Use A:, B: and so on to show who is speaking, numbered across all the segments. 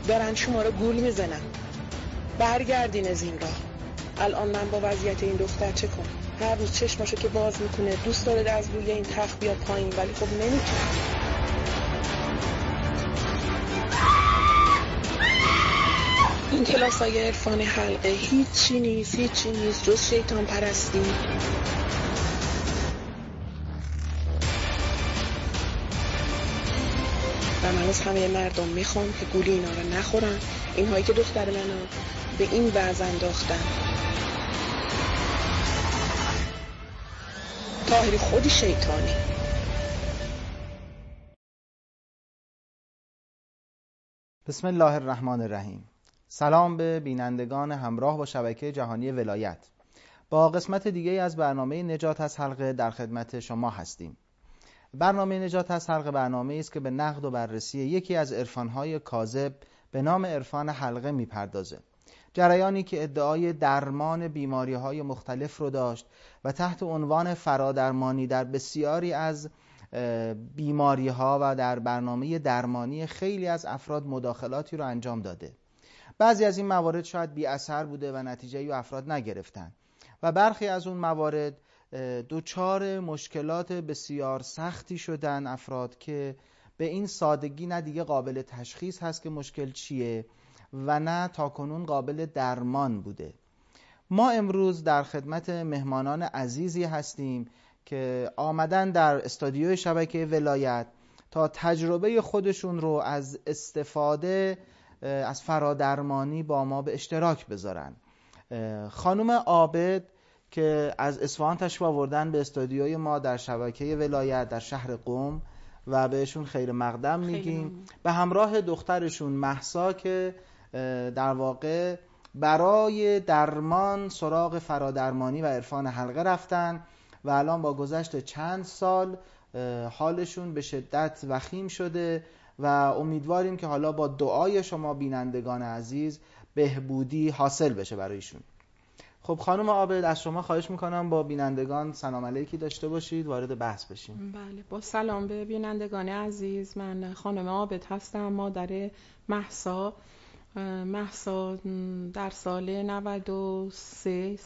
A: دارن شما رو گول میزنن. برگردین از این راه. الان من با وضعیت این دختر چه کنم؟ هر روز چشماشو که باز میکنه دوست داره از روی این تخت بیاد پایین، ولی خب نمیتونه. این کلاسای عرفان حلقه هیچی نیست جز شیطان پرستی. و من از همه مردم میخوام که گولی اینا رو نخورن، اینهایی که دختر منو به این وضع انداختن. طاهری خودی شیطانی.
B: بسم الله الرحمن الرحیم. سلام به بینندگان همراه با شبکه جهانی ولایت. با قسمت دیگه از برنامه نجات از حلقه در خدمت شما هستیم. برنامه نجات از حلقه برنامه‌ای است که به نقد و بررسی یکی از عرفان‌های کاذب به نام عرفان حلقه می‌پردازه. جریانی که ادعای درمان بیماری‌های مختلف رو داشت و تحت عنوان فرادرمانی در بسیاری از بیماری‌ها و در برنامه درمانی خیلی از افراد مداخلاتی رو انجام داده. بعضی از این موارد شاید بی اثر بوده و نتیجه‌ای افراد نگرفتن و برخی از اون موارد دوچار مشکلات بسیار سختی شدن افراد که به این سادگی نه دیگه قابل تشخیص هست که مشکل چیه و نه تاکنون قابل درمان بوده. ما امروز در خدمت مهمانان عزیزی هستیم که آمدن در استودیوی شبکه ولایت تا تجربه خودشون رو از استفاده از فرادرمانی با ما به اشتراک بذارن. خانم عابد که از اصفهان تشریف آوردن به استودیوی ما در شبکه ولایت در شهر قم و بهشون خیر مقدم میگیم، به همراه دخترشون مهسا که در واقع برای درمان سراغ فرادرمانی و عرفان حلقه رفتن و الان با گذشت چند سال حالشون به شدت وخیم شده و امیدواریم که حالا با دعای شما بینندگان عزیز بهبودی حاصل بشه برایشون. خب خانم عابد، از شما خواهش میکنم با بینندگان سلام علیکی داشته باشید، وارد بحث بشیم.
A: بله، با سلام به بینندگان عزیز. من خانم عابد هستم، مادر مهسا. مهسا در سال 93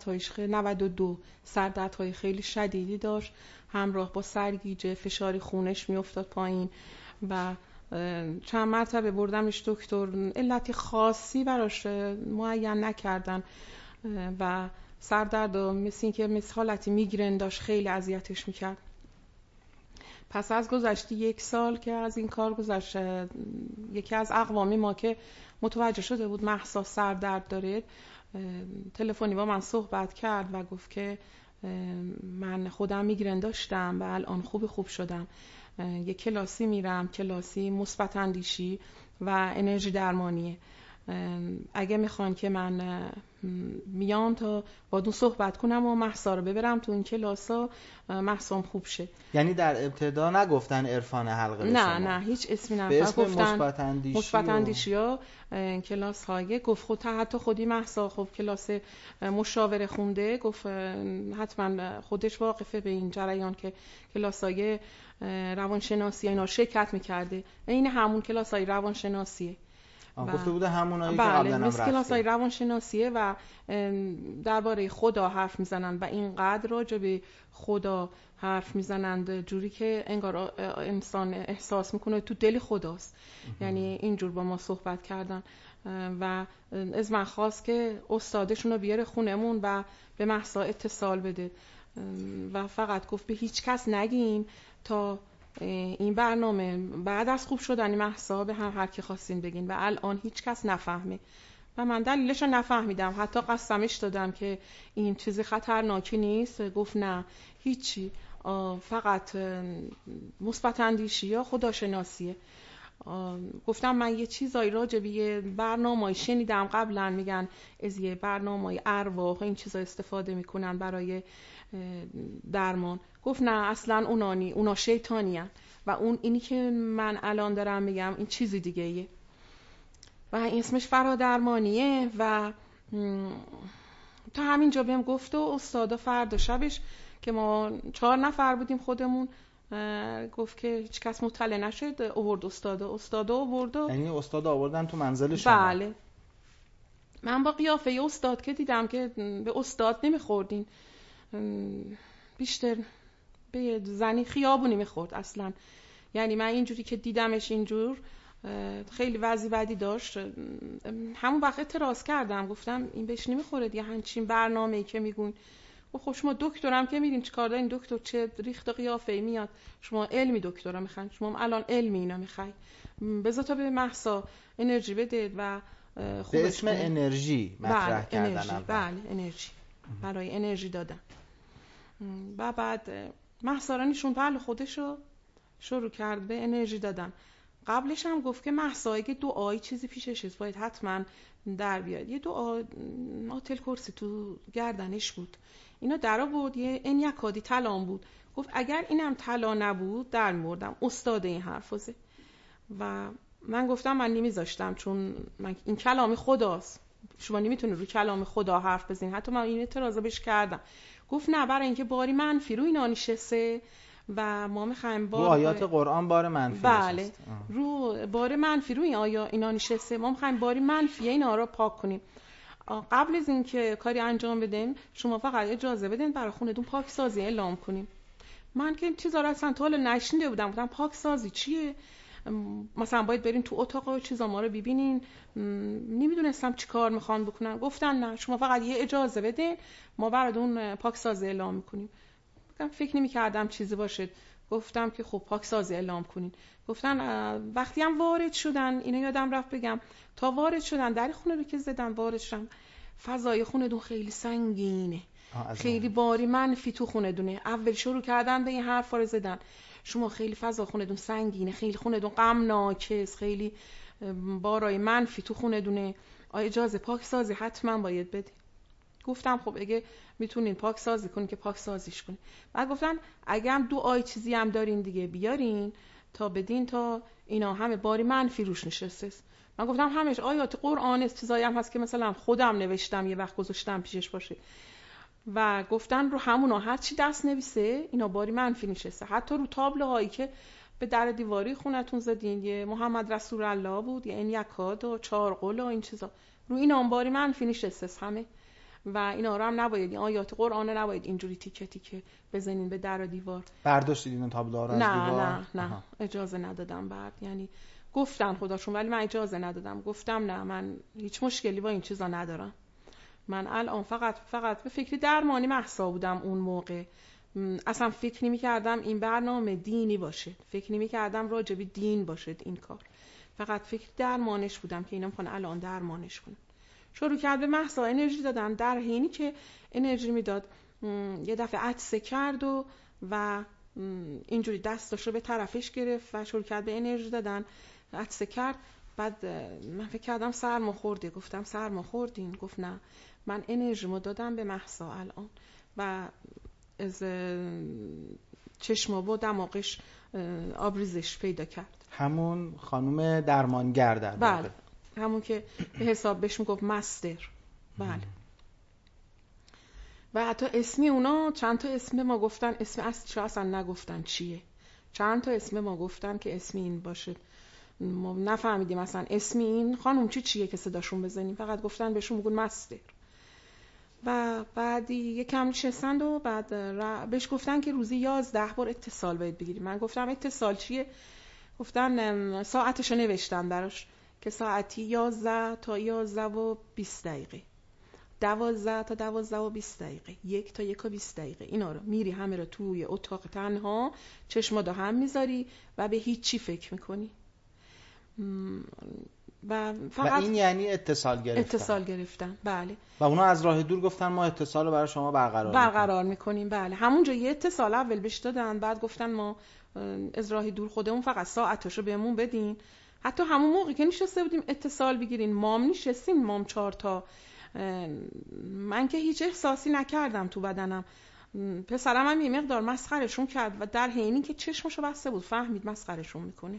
A: 92 سردردهای خیلی شدیدی داشت، همراه با سرگیجه، فشار خونش میافتاد پایین و چند مرتبه بردمش دکتر، علتی خاصی براش معین نکردن و سردرد مثل حالتی میگرن داشت، خیلی اذیتش میکرد. پس از گذشت 1 سال که از این کار گذشت، یکی از اقوامی ما که متوجه شده بود مهسا سردرد داره تلفنی با من صحبت کرد و گفت که من خودم میگرن داشتم و الان خوب شدم. یه کلاسی میرم، کلاسی مثبت اندیشی و انرژی درمانیه. اگه میخوان که من میام تا با دون صحبت کنم و مهسا رو ببرم تو این کلاسا، مهسام خوب شه.
B: یعنی در ابتدا نگفتن عرفان حلقه به شما؟
A: نه هیچ اسمی
B: به اسم
A: گفتن
B: مثبت اندیشی
A: ها کلاس های. گفت خود حتی خودی مهسا خب کلاس مشاوره خونده، گفت حتما خودش واقفه به این جریان که کلاس های روانشناسی اینا شرکت میکرده. این همون کلاس های روانشناسیه.
B: گفته بوده همونایی که قبلا هم رفتیم.
A: کلاس های روانشناسیه و درباره خدا حرف میزنن و اینقدر راجع به خدا حرف میزنند جوری که انگار انسان احساس میکنه تو دل خداست. یعنی اینجور با ما صحبت کردن و از من خواست که استادشون رو بیاره خونمون و به مهسا اتصال بده و فقط گفت به هیچ کس نگین تا این برنامه بعد از خوب شدن مهسا به هر کی خواستین بگین و الان هیچ کس نفهمه. و من دلیلش رو نفهمیدم، حتی قسمش دادم که این چیزی خطرناکی نیست. گفت نه هیچی، فقط مثبت اندیشی یا خداشناسیه. گفتم من یه چیزایی راجع به یه برنامه‌ای شنیدم قبلا، میگن از یه برنامه‌ای ارواح این چیزا استفاده میکنن برای درمان. گفت نه اصلا اونا شیطانیان و اینی که من الان دارم میگم این چیزی دیگه ایه و اسمش فرادرمانیه. و تا همینجا بهم گفت و استادا فردا شبش که ما 4 نفر بودیم خودمون گفت که هیچ کس مطلع نشد، آورد استاد آورد.
B: یعنی استاد آوردن تو منزل شما؟
A: بله. من با قیافه استاد که دیدم که به استاد نمیخوردین، بیشتر به زنی خیابونی میخورد اصلا. یعنی من اینجوری که دیدمش اینجور خیلی وضعی بدی داشت، همون وقت اعتراض کردم، گفتم این بهش نمیخوره دیگه، همچین برنامه‌ای که میگون. و خب شما دکترم که میرین چیکار دارین؟ دکتر چه ریخت و قیافه‌ای میاد؟ شما علمی دکترا میخواین، شما الان علمی اینا میخواین، بذار تا به مهسا انرژی بده و
B: به اسم انرژی مطرح کردن.
A: انرژی. بله انرژی، برای انرژی دادن. و بعد مهسا را نشون بله خودشو شروع کرد به انرژی دادن. قبلش هم گفت که مهسا اگه دعایی چیزی پیشش است باید حتما در بیاد. یه دعا آتل کرسی تو گردنش بود، اینا در آورد، یه انیکادی طلام بود. گفت اگر اینم طلا نبود در می‌مردم. استاد این حرفازه. و من گفتم من نمیذاشتم، چون من این کلام خداست، شما نمیتونید روی کلام خدا حرف بزنید. حتی من این اعتراض بهش کردم. گفت نه، برای اینکه باری منفی روی اینا نشسته و ما میخوایم
B: رو آیات قرآن بار منفی
A: بله
B: نشست.
A: رو بار منفی روی اینا نشسته، ما میخوایم باری منفی اینا رو پاک کنیم. قبل از اینکه کاری انجام بدیم شما فقط اجازه بدین برای خونتون پاک سازی اعلام کنیم. من که این چیزا رو اصلا تا حالا نشنیده بودم. گفتم پاک سازی چیه؟ مثلا باید برین تو اتاق و چیزا ما رو ببینین. نمیدونستم چی کار میخوان بکنن. گفتن نه، شما فقط یه اجازه بدین ما براتون پاک سازی اعلام میکنیم. فکر نمی‌کردم چیزی باشه. گفتم که خب پاک سازی اعلام کنین. گفتن وقتی هم وارد شدن، اینو یادم رفت بگم، تا وارد شدن در خونه رو که زدن وارد شدن، فضای خونه دون خیلی سنگینه، خیلی باری منفی تو خونه دونه. اول شروع کردن به این حرفا رو زدن، شما خیلی فضا خونه دون سنگینه، خیلی خونه دون غمناکه، خیلی بارای منفی تو خونه دونه، اجازه پاک سازی حتما باید بدی. گفتم خب اگه میتونین پاک سازی کنین که پاک سازیش کنین. بعد گفتن اگه هم دعای چیزی هم دارین دیگه بیارین تا بدین، تا اینا همه باری منفی روش نشسته. من گفتم همش آیات قرآن است، چیزایی هم هست که مثلا خودم نوشتم یه وقت گذاشتم پیشش باشه. و گفتن رو همونا هر چی دست نویسه اینا باری منفی نشسته. حتی رو تابلوهایی که به در دیواری خونتون زدین، یه محمد رسول الله بود، یه انیکاد و چارقل و این چیزا، رو اینا باری منفی نشسته همه. و اینا رو هم نباید، این آیات قرآن نباید اینجوری تیکه تیکه بزنین به در و دیوار.
B: برداشتید این تابلوها رو از دیوار؟
A: نه اجازه ندادم. بعد یعنی گفتن خداشون، ولی من اجازه ندادم. گفتم نه، من هیچ مشکلی با این چیزا ندارم. من الان فقط به فکر درمانی مهسا بودم اون موقع. اصلا فکر نمی کردم این برنامه دینی باشه، فکر نمی کردم راجع به دین باشه این کار. فقط فکر درمانش بودم که اینا میخوان الان درمانش کنن. شروع کرد به مهسا انرژی دادن. در حینی که انرژی میداد یه دفعه عطسه کرد و اینجوری دستش رو به طرفش گرفت و شروع کرد به انرژی دادن. عطسه کرد. بعد من فکر کردم سرما خورده. گفتم سرما خوردین؟ گفت نه، من انرژیمو دادم به مهسا الان. و از چشما و دماغش آبریزش پیدا کرد.
B: همون خانم درمانگر در واقع.
A: بله، همون که به حساب بهش میگفت مستر. بله. و حتی اسمی اونا چند تا اسم ما گفتن، اسم اصلیشو اصلا نگفتن چیه. چند تا اسم ما گفتن که اسم این باشه. ما نفهمیدیم اصلا اسم این خانم چیه که صداشون بزنیم. فقط گفتن بهشون بگون مستر. و بعد یکم نشستند و بعد بهش گفتن که روزی 11 بار اتصال باید بگیریم. من گفتم اتصال چیه؟ گفتن ساعتشو نوشتم براش که ساعتی 11 تا 11 و 20 دقیقه، 12 تا 12 و 20 دقیقه، 1 تا 1 و 20 دقیقه. اینا رو میری همه رو توی اتاق تنها چشما دا هم میذاری و به هیچی فکر میکنی. و فقط
B: این یعنی اتصال
A: گرفتن. بله.
B: و اونا از راه دور گفتن ما اتصال رو برای شما برقرار
A: میکنیم. بله، همونجا یه اتصال اول بهش دادن. بعد گفتن ما از راه دور خودمون فقط ساعتشو بهمون بدین. حتی همون موقع که نشسته بودیم اتصال بگیرین، مام نشستیم، مام 4 تا. من که هیچ احساسی نکردم تو بدنم. پسرم هم یه مقدار مسخرشون کرد و در حینی که چشمشو بسته بود فهمید مسخرشون میکنه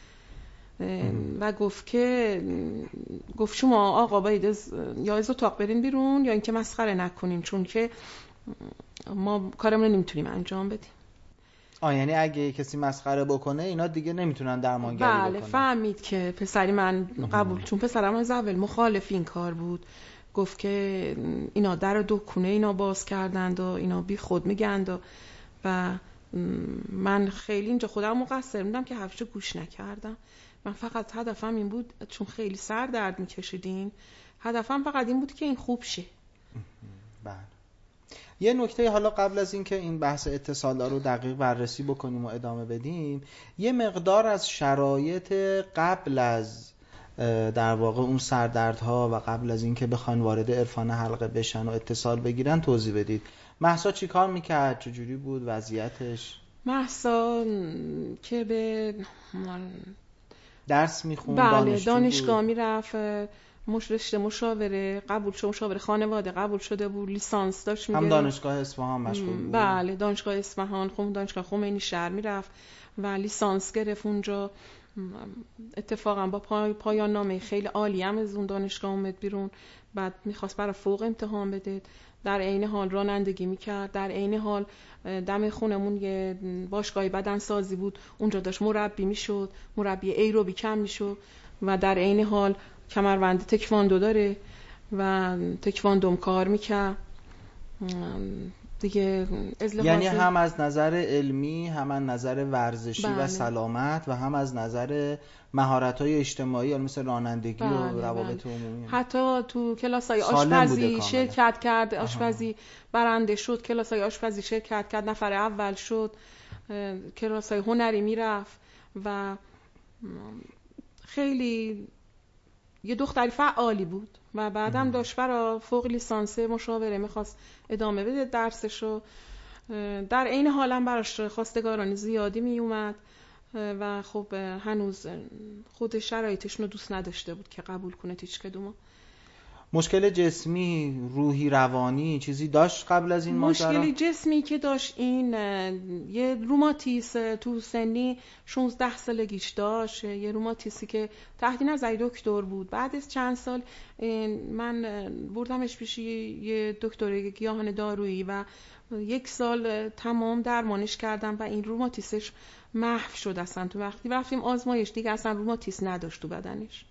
A: و گفت شما آقا باید یا از اتاق برین بیرون یا اینکه مسخره نکنین، چون که ما کارمون رو نمیتونیم انجام بدیم.
B: یعنی اگه کسی مسخره بکنه اینا دیگه نمیتونن درمانگری بکنن.
A: بله فهمید که پسری من قبول، چون پسرم از اول مخالف این کار بود، گفت که اینا در دکونه اینا باز کردند و اینا بی خود میگند و من خیلی اینجا خودم مقصر میدم که حرفشو گوش نکردم. من فقط هدفم این بود، چون خیلی سر درد میکشیدین، هدفم فقط این بود که این خوب شه.
B: بله. یه نکته حالا قبل از این که این بحث اتصالا رو دقیق بررسی بکنیم و ادامه بدیم، یه مقدار از شرایط قبل از در واقع اون سردردها و قبل از این که بخوان وارد عرفان حلقه بشن و اتصال بگیرن توضیح بدید. مهسا چی کار میکرد؟ چجوری بود وضعیتش؟
A: مهسا که به
B: درس میخوند،
A: بله دانشگاه میرفت، رشته مشاوره قبول شد، مشاوره خانواده قبول شده بود، لیسانس داشت میگرفت.
B: هم دانشگاه اصفهان مشغول بود؟
A: بله دانشگاه اصفهان، دانشگاه خمینی شهر میرفت و لیسانس گرفت اونجا. اتفاقا با پایان نامه خیلی عالی هم از اون دانشگاه اومد بیرون. بعد میخواست برای فوق امتحان بده، در عین حال رانندگی میکرد، در عین حال دم خونمون یه باشگاه بدنسازی بود، اونجا داشت مربی میشد، مربی ایروبیک هم میشد و در عین حال کمربند تکواندو داره و تکواندوم کار میکرد دیگه.
B: یعنی هم از نظر علمی، هم از نظر ورزشی
A: بله.
B: و سلامت و هم از نظر مهارت‌های اجتماعی مثل رانندگی
A: بله.
B: و روابط عمومی.
A: حتی تو کلاس‌های آشپزی شرکت کرد، آشپزی برنده شد، کلاس‌های آشپزی شرکت کرد، نفر اول شد، کلاس‌های هنری میرفت و خیلی یه دختری فعالی بود و بعدم داشت برای فوق لیسانس مشاوره میخواست ادامه بده درسشو. در عین حالم براش خواستگاران زیادی میومد و خب هنوز خود شرایطشون رو دوست نداشته بود که قبول کنه هیچ کدومو.
B: مشکل جسمی، روحی، روانی چیزی داشت قبل از این ماجرا؟
A: مشکلی جسمی که داشت این یه روماتیس تو سنی 16 سالگیش داشت، یه روماتیسی که تحت نظر دکتر بود. بعد از چند سال من بردمش پیش یه دکتر گیاهان دارویی و 1 سال تمام درمانش کردم و این روماتیسش محو شد اصلا. تو وقتی رفتیم آزمایش دیگه اصلا روماتیس نداشت تو بدنش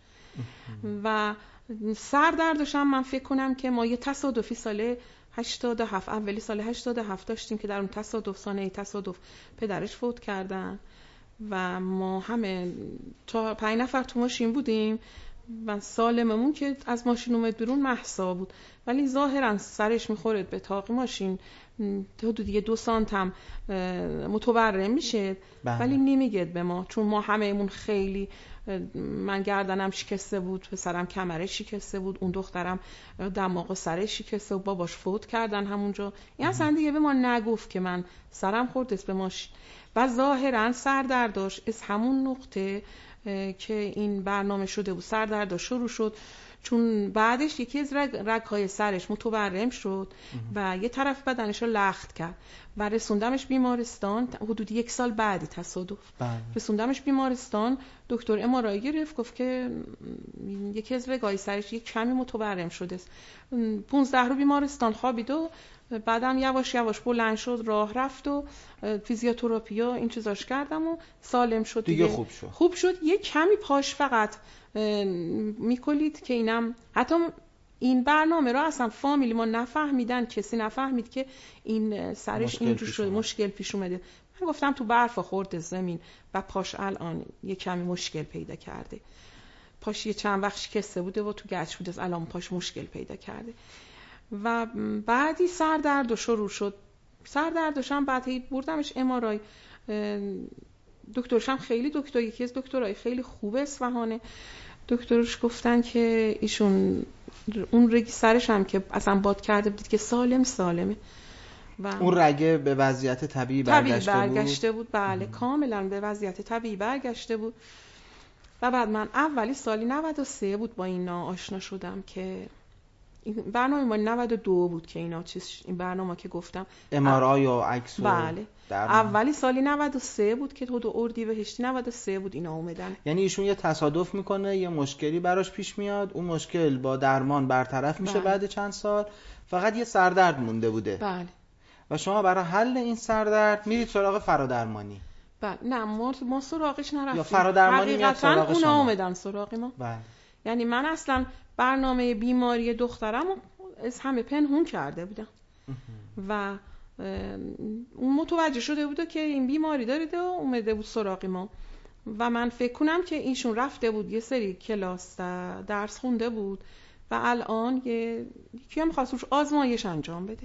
A: و سردردش هم من فکر کنم که ما یه تصادفی سال 87 اولی سال 87 داشتیم که در اون تصادف پدرش فوت کردن و ما همه 4-5 نفر تو ماشین بودیم و سالممون که از ماشین اومد بیرون مهسا بود، ولی ظاهرا سرش میخورد به تاق ماشین، حدود 2 سانت هم متورم میشه ولی نمیگد به ما، چون ما همه‌مون خیلی، من گردنم شکسته بود، پسرم کمرش شکسته بود، اون دخترم دماغ سرش شکسته بود، باباش فوت کردن همونجا. این اصلا دیگه به ما نگفت که من سرم خورد است به ماشین و ظاهرا سردرد داشت. از همون نقطه که این برنامه شده بود سردرد شروع شد، چون بعدش یکی از رگ‌های سرش متورم شد و یه طرف بدنش رو لخت کرد و رسوندمش بیمارستان. حدود 1 سال بعد تصادف رسوندمش بیمارستان. دکتر MRI گرفت، گفت که یکی از رگ‌های سرش یه کمی متورم شده است. 15 رو بیمارستان خوابید و بعدم یواش یواش بلند شد، راه رفت و فیزیوتراپی و این چیزاش کردم و سالم شد
B: دیگه خوب شد. یه
A: کمی پاش فقط میکلید که اینم حتی این برنامه را اصلا فامیلی ما نفهمیدن، کسی نفهمید که این سرش اینجور شده، مشکل پیش اومده. من گفتم تو برف خورد زمین و پاش الان یه کمی مشکل پیدا کرده، پاش یه چند وقت شکسته بوده و تو گچ بوده، الان پاش مشکل پیدا کرده و بعدی سردرد شروع شد. سردردشم بعد بردمش MRI. دکترشم خیلی یکی از دکترای خیلی خوب اصفهانه. دکترش گفتن که ایشون اون رگ سرش هم که اصلا باد کرده بود که سالمه و
B: اون رگه به وضعیت طبیعی برگشته بود.
A: بله کاملا به وضعیت طبیعی برگشته بود. و بعد من اولی سالی 93 بود با اینا آشنا شدم که این برنامه ما 92 بود که اینا این برنامه که گفتم
B: MRI و عکس و
A: بله اولی سالی 93 بود که حدود اردیبهشت 93 بود اینا اومدن.
B: یعنی ایشون یه تصادف میکنه، یه مشکلی براش پیش میاد، اون مشکل با درمان برطرف میشه. بعد چند سال فقط یه سردرد مونده بوده.
A: بله.
B: و شما برای حل این سردرد میرید سراغ فرادرمانی.
A: بله. نه ما سراغش نرفتیم.
B: یا فرادرمانی میاد سراغ شما؟
A: حقیقتا اونا اومدن سراغ ما.
B: بله.
A: یعنی من اصلا برنامه بیماری دخترم از همه پنهون کرده بودم و اون متوجه شده بود که این بیماری دارید و اومده بود سراغ ما و من فکر کنم که ایشون رفته بود یه سری کلاس درس خونده بود و الان یکی هم خواست روش آزمایش انجام بده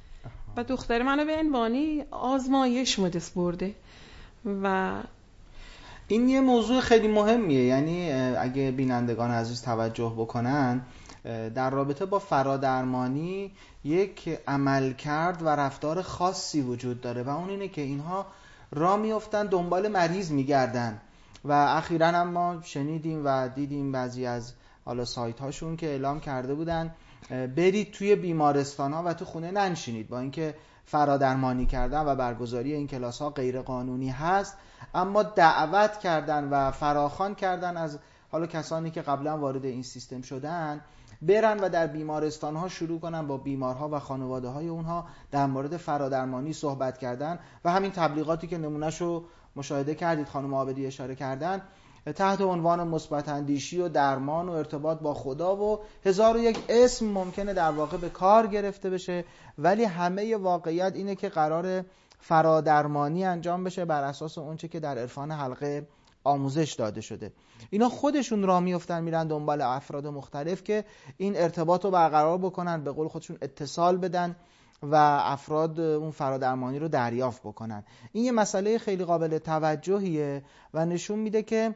A: و دختر منو به عنوانی آزمایش مدرس برده. و
B: این یه موضوع خیلی مهمیه، یعنی اگه بینندگان عزیز توجه بکنن در رابطه با فرادرمانی یک عملکرد و رفتار خاصی وجود داره و اون اینه که اینها راه میافتن دنبال مریض میگردن و اخیراً هم ما شنیدیم و دیدیم بعضی از حالا سایت هاشون که اعلام کرده بودن برید توی بیمارستان ها و تو خونه ننشینید، با اینکه فرادرمانی کردن و برگزاری این کلاس ها غیر قانونی هست، اما دعوت کردن و فراخوان کردن از حالا کسانی که قبلا وارد این سیستم شدن برن و در بیمارستان ها شروع کنن با بیمارها و خانواده های اونها در مورد فرادرمانی صحبت کردن و همین تبلیغاتی که نمونهشو مشاهده کردید خانم عابدی اشاره کردن تحت عنوان مثبت اندیشی و درمان و ارتباط با خدا و 1001 اسم ممکنه در واقع به کار گرفته بشه، ولی همه واقعیت اینه که قرار فرادرمانی انجام بشه بر اساس اونچه که در عرفان حلقه آموزش داده شده. اینا خودشون راه میافتن میرن دنبال افراد مختلف که این ارتباط رو برقرار بکنن، به قول خودشون اتصال بدن و افراد اون فرادرمانی رو دریافت بکنن. این یه مسئله خیلی قابل توجهیه و نشون میده که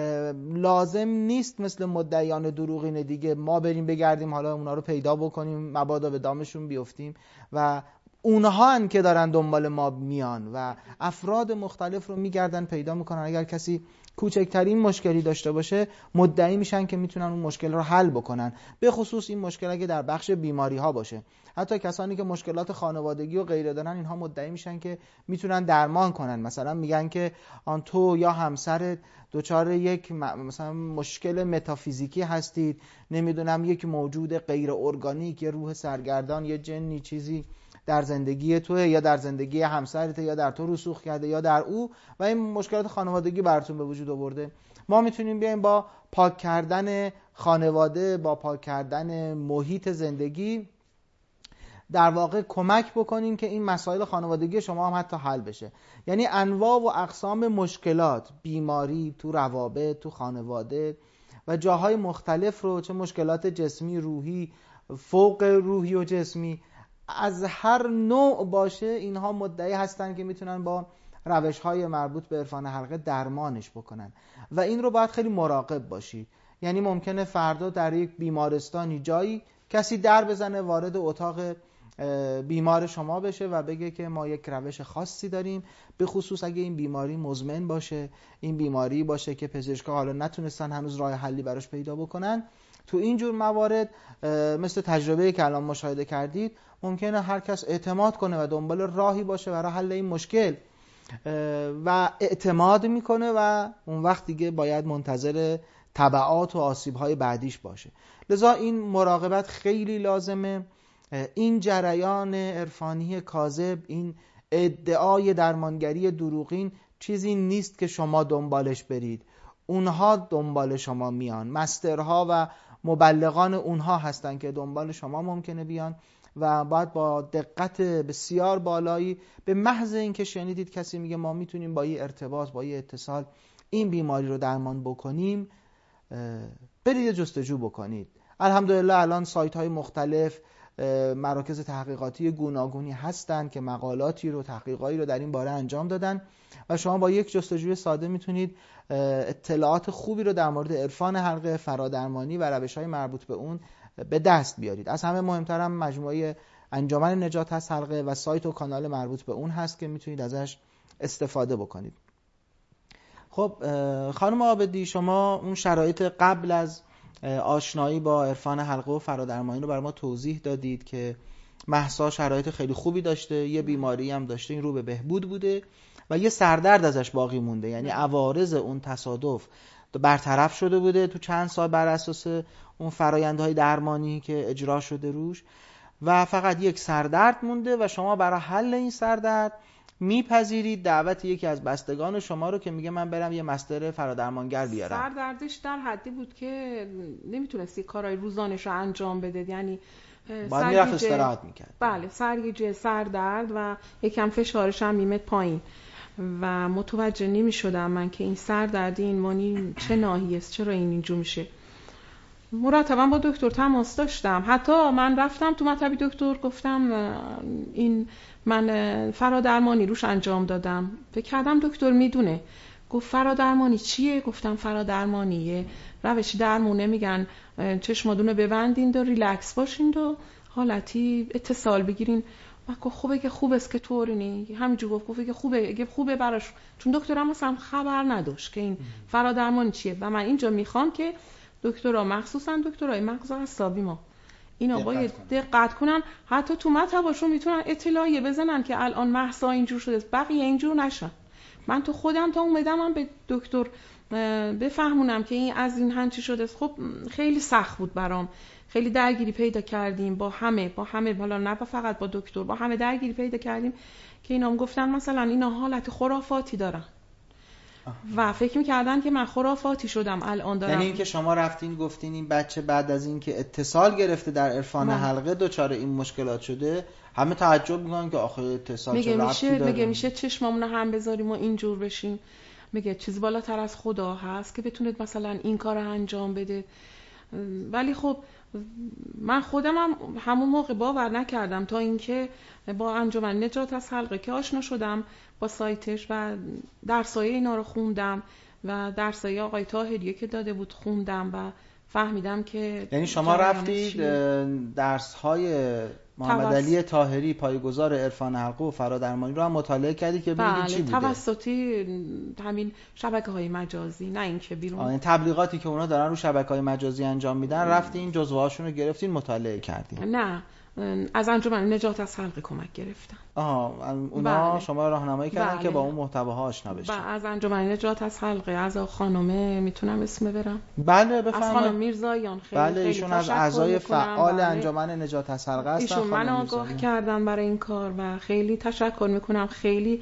B: لازم نیست مثل مدعیان دروغین دیگه ما بریم بگردیم حالا اونا رو پیدا بکنیم مبادا به دامشون بیفتیم و اونها هن که دارن دنبال ما میان و افراد مختلف رو میگردن پیدا میکنن. اگر کسی کوچکترین مشکلی داشته باشه مدعی میشن که میتونن اون مشکل رو حل بکنن، به خصوص این مشکل اگه در بخش بیماری ها باشه. حتی کسانی که مشکلات خانوادگی و غیره دارن اینها مدعی میشن که میتونن درمان کنن. مثلا میگن که آن تو یا همسرت دچار یک مثلا مشکل متافیزیکی هستید، نمیدونم یک موجود غیر ارگانیک، یه روح سرگردان، یه جنی چیزی در زندگی توه یا در زندگی همسرته یا در تو رسوخ کرده یا در او و این مشکلات خانوادگی براتون به وجود آورده. ما میتونیم بیایم با پاک کردن خانواده، با پاک کردن محیط زندگی در واقع کمک بکنیم که این مسائل خانوادگی شما هم حتی حل بشه. یعنی انواع و اقسام مشکلات، بیماری تو روابط، تو خانواده و جاهای مختلف رو، چه مشکلات جسمی، روحی، فوق روحی و جسمی، از هر نوع باشه، اینها مدعی هستن که میتونن با روش‌های مربوط به عرفان حلقه درمانش بکنن و این رو باید خیلی مراقب باشید. یعنی ممکنه فردا در یک بیمارستانی جایی کسی در بزنه وارد اتاق بیمار شما بشه و بگه که ما یک روش خاصی داریم، به خصوص اگه این بیماری مزمن باشه، این بیماری باشه که پزشکا حالا نتونستن هنوز راه حلی براش پیدا بکنن. تو این جور موارد مثل تجربه‌ای که الان مشاهده کردید ممکنه هر کس اعتماد کنه و دنبال راهی باشه برای حل این مشکل و اعتماد میکنه و اون وقت دیگه باید منتظر تبعات و آسیب‌های بعدیش باشه. لذا این مراقبت خیلی لازمه. این جریان عرفانی کاذب، این ادعای درمانگری دروغین چیزی نیست که شما دنبالش برید، اونها دنبال شما میان، مسترها و مبلغان اونها هستن که دنبال شما ممکنه بیان و باید با دقت بسیار بالایی به محض اینکه شنیدید کسی میگه ما میتونیم با یه ارتباط، با یه اتصال این بیماری رو درمان بکنیم، برید جستجو بکنید. الحمدلله الان سایت های مختلف، مراکز تحقیقاتی گوناگونی هستن که مقالاتی رو، تحقیقاتی رو در این باره انجام دادن و شما با یک جستجوی ساده میتونید اطلاعات خوبی رو در مورد عرفان حلقه، فرادرمانی و روش‌های مربوط به اون به دست بیارید. از همه مهمتر هم مجموعه انجمن نجات هست حلقه و سایت و کانال مربوط به اون هست که میتونید ازش استفاده بکنید. خب خانم عابدی، شما اون شرایط قبل از آشنایی با عرفان حلقه و فرادرمانی رو برای ما توضیح دادید که مهسا شرایط خیلی خوبی داشته، یه بیماری هم داشته، این رو به بهبود بوده و یه سردرد ازش باقی مونده، یعنی عوارض اون تصادف برطرف شده بوده تو چند سال بر اساس اون فرایندهای درمانی که اجرا شده روش و فقط یک سردرد مونده و شما برای حل این سردرد میپذیرید دعوت یکی از بستگان شما رو که میگه من برم یه مستر فرادرمانگر بیارم.
A: سردردش در حدی بود که نمیتونستی کارهای روزانش رو انجام بده، یعنی
B: باید میرفت استراحت میکرد.
A: بله، سرگیجه، سردرد و یکم فشارش هم میمد پایین و متوجه نمیشدم من که این سردردی این مانی چه ناحیه است، چرا اینجور میشه. مرتبا با دکتر تماس داشتم، حتی من رفتم تو مطبی دکتر گفتم این من فرادرمانی روش انجام دادم، فکر کردم دکتر میدونه. گفت فرادرمانی چیه؟ گفتم فرادرمانیه روش درمونه، میگن چشمادونو ببندین و ریلکس باشین و حالتی اتصال بگیرین. و گفت خوبه که خوب است که طوری نی، همینجور گفت که خوبه براش، چون دکترم مثلا خبر نداشت که این فرادرمانی چیه. و من اینجا میخوام که دکترها مخصوصا دکترای مغز و اعصابی ما اینا باید دقت کنن، حتی تو مطباشون میتونن اطلاعیه بزنن که الان مهسا اینجور شده، بقیه اینجور نشن. من تو خودم تا اومدم به دکتر بفهمونم که این از این هنچی شده. خب خیلی سخت بود برام، خیلی درگیری پیدا کردیم با همه حالا نه فقط با دکتر، با همه درگیری پیدا کردیم که اینا هم گفتن مثلا اینا حالت خرافاتی دارن و فکر می‌کردن که من خرافاتی شدم الان دارم.
B: یعنی اینکه شما رفتین گفتین این بچه بعد از اینکه اتصال گرفته در عرفان حلقه دچار این مشکلات شده، همه تعجب می‌کنن که آخه اتصال چه ربطی داره؟
A: میگه چشمامون هم بذاریم و اینجور بشیم. میگه چیز بالاتر از خدا هست که بتونه مثلا این کار رو انجام بده. ولی خب من خودم هم همون موقع باور نکردم تا اینکه با انجمن نجات از حلقه که آشنا شدم با سایتش و درسای اینا رو خوندم و درسای آقای طاهری که داده بود خوندم و فهمیدم که
B: یعنی شما رفتید درس‌های محمد علی طاهری پایه‌گذار عرفان حلقه و فرادرمانی رو هم مطالعه کردی که ببینید چی بوده؟
A: توسطی همین شبکه‌های مجازی، نه اینکه بیرون.
B: این تبلیغاتی که اونا دارن رو شبکه‌های مجازی انجام میدن رفتین جزوهاشون رو گرفتین مطالعه کردین؟
A: نه، از انجمن نجات از حلقه کمک گرفتم.
B: اونا بله. شما راهنمایی کردن بله. که با اون محتواها آشنا بشین.
A: از انجمن نجات از حلقه از خانم میتونم اسم ببرم؟
B: بله بفرمایید.
A: از خانم میرزاییان خیلی
B: بله ایشون از اعضای فعال بله. انجمن نجات از حلقه هستن.
A: ایشون من آگاه کردن برای این کار و خیلی تشکر میکنم، خیلی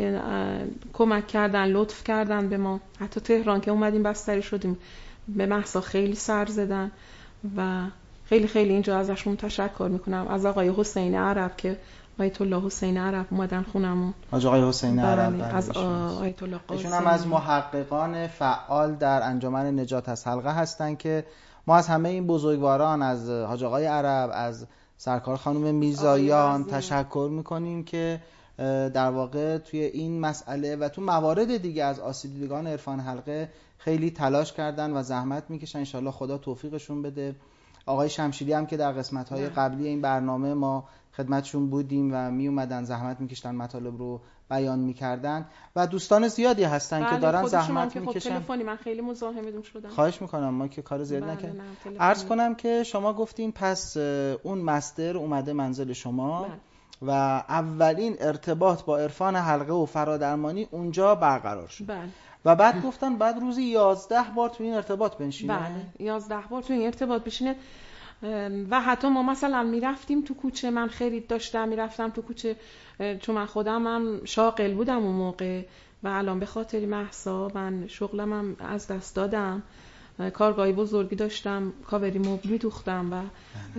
A: کمک کردن، لطف کردن به ما. حتی تهران که اومدیم بستری شدیم به مهسا خیلی سر زدن و خیلی اینجا ازشون تشکر میکنم. از آقای حسین عرب که آیت الله حسین عرب اومدن خونمون.
B: آقای حسین عرب
A: از آیت الله قاسم.
B: ایشون هم از محققان فعال در انجمن نجات از حلقه هستن که ما از همه این بزرگواران، از حاج آقای عرب، از سرکار خانم میرزایان تشکر میکنیم که در واقع توی این مسئله و تو موارد دیگه از آسیب دیدگان عرفان حلقه خیلی تلاش کردن و زحمت میکشن. ان شاءالله خدا توفیقشون بده. آقای شمشیری هم که در قسمت‌های قبلی این برنامه ما خدمتشون بودیم و می اومدن زحمت میکشتن، مطالب رو بیان میکردن و دوستان زیادی هستن که دارن زحمت میکشن.
A: خب تلفنی من خیلی مزاحمتون شدم.
B: خواهش میکنم، ما که کار زیاد نکردیم. عرض کنم که شما گفتین پس اون مستر اومده منزل شما و اولین ارتباط با عرفان حلقه و فرادرمانی اونجا برقرار شد. و بعد گفتن بعد روزی 11 بار تو این ارتباط بنشینه.
A: بله 11 بار تو این ارتباط بشینه و حتی ما مثلا میرفتیم تو کوچه، من خرید داشتم میرفتم تو کوچه چون من خودم هم شاغل بودم اون موقع و الان به خاطر مهسا من شغلم هم از دست دادم، کارگاهی بزرگی داشتم، کاوری مبل میدوختم و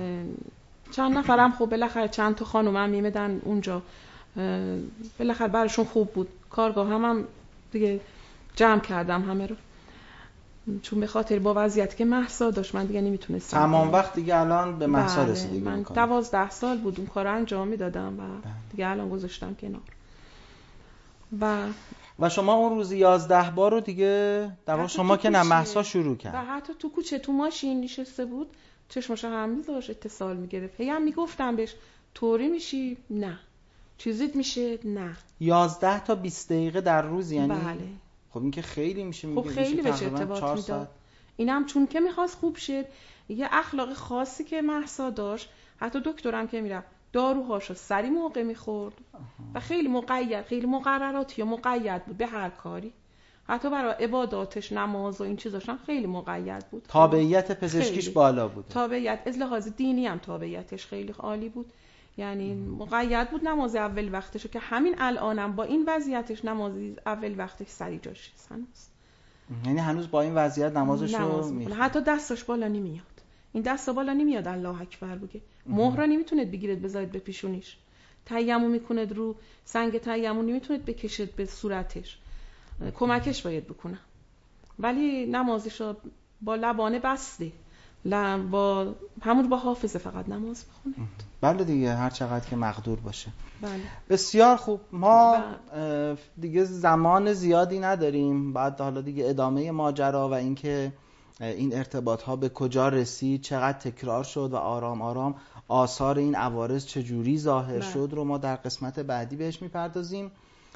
A: چند نفرم خب بالاخره چند تا خانومم میمدن اونجا، بالاخره براشون خوب بود. کارگاه هم دیگه جمع کردم همه رو چون به خاطر با وضعیتی که مهسا داشت من دیگه نمیتونستم
B: تمام وقت دیگه الان به مهسا رسیدگی
A: من 12 سال بود اون کار انجام میدادم و دیگه الان گذاشتم کنار.
B: و شما اون روز 11 بار رو دیگه در شما که نه مهسا شروع کرد
A: و حتی تو کوچه تو ماشین نشسته بود چشمش هم میذاشت اتصال میگرفت، هی هم میگفتم بهش طوری میشی؟ نه. چیزیت میشه؟ نه.
B: 11 تا 20 دقیقه در روز یعنی؟
A: بله.
B: خب این که خیلی میشه،
A: خب خیلی بهش ارتباط میداد. اینم چون که میخواست خوب شد، یه اخلاق خاصی که مهسا داشت، حتی دکترم که میرفت داروهاشو سری موقع میخورد و خیلی مقید، خیلی مقرراتی و مقید بود به هر کاری. حتی برای عباداتش، نماز و این چیزاش هم خیلی مقید بود.
B: تابعیت پزشکیش
A: خیلی
B: بالا بود.
A: تابعیت از لحاظ دینی هم تابعیتش خیلی عالی بود. یعنی مقید بود نماز اول وقتشو که همین الانم با این وضعیتش نماز اول وقتش سری جاش هنوز.
B: یعنی هنوز با این وضعیت نمازشو
A: میخونه. حتی دستش بالا نمیاد. این دست بالا نمیاد الله اکبر بگه. مهر را نمیتونید بگیرید بذارید به پیشونیش. تیمم میکند رو سنگ تیمم نمیتونید بکشید به صورتش. کمکش باید بکنه. ولی نمازشو با لبانه بسته. با همون با حافظه فقط نماز بخونه.
B: بله دیگه، هر چقدر که مقدور باشه.
A: بله.
B: بسیار خوب. ما دیگه زمان زیادی نداریم. بعد حالا دیگه ادامه ماجرا و اینکه این ارتباط ها به کجا رسید، چقدر تکرار شد و آرام آرام آثار این عوارض چجوری ظاهر شد رو ما در قسمت بعدی بهش میپردازیم.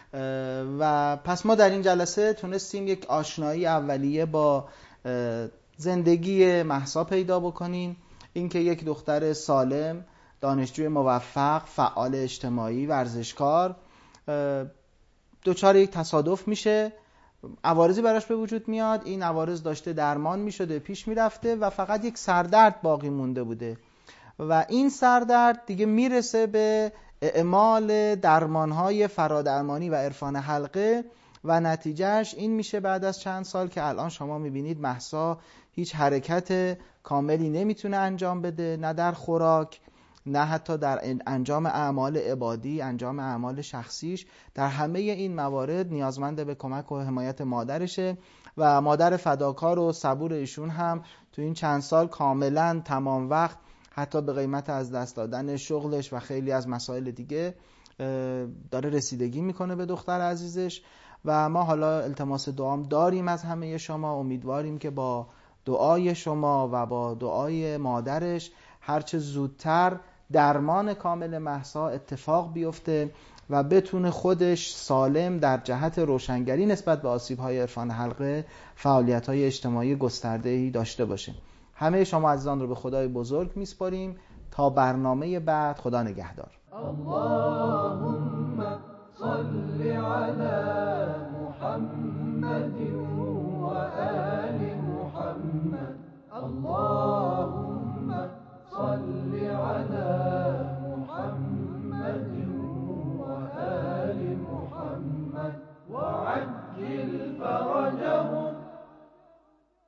B: و پس ما در این جلسه تونستیم یک آشنایی اولیه با زندگی مهسا پیدا بکنیم. اینکه یک دختر سالم، دانشجوی موفق، فعال اجتماعی، ورزشکار دچار یک تصادف میشه، عوارضی براش به وجود میاد. این عوارض داشته درمان میشده، پیش میرفته و فقط یک سردرد باقی مونده بوده و این سردرد دیگه میرسه به اعمال درمانهای فرادرمانی و عرفان حلقه و نتیجهش این میشه بعد از چند سال که الان شما میبینید مهسا هیچ حرکت کاملی نمیتونه انجام بده، نه در خوراک، نه حتی در انجام اعمال عبادی، انجام اعمال شخصیش. در همه این موارد نیازمند به کمک و حمایت مادرشه و مادر فداکار و صبور ایشون هم تو این چند سال کاملا تمام وقت، حتی به قیمت از دست دادن شغلش و خیلی از مسائل دیگه، داره رسیدگی میکنه به دختر عزیزش. و ما حالا التماس دعام داریم از همه شما. امیدواریم که با دعای شما و با دعای مادرش هرچه زودتر درمان کامل مهسا اتفاق بیفته و بتونه خودش سالم در جهت روشنگری نسبت به آسیب‌های عرفان حلقه فعالیت‌های اجتماعی گسترده‌ای داشته باشه. همه شما عزیزان رو به خدای بزرگ میسپاریم تا برنامه بعد. خدا نگهدار. اللهم صل علی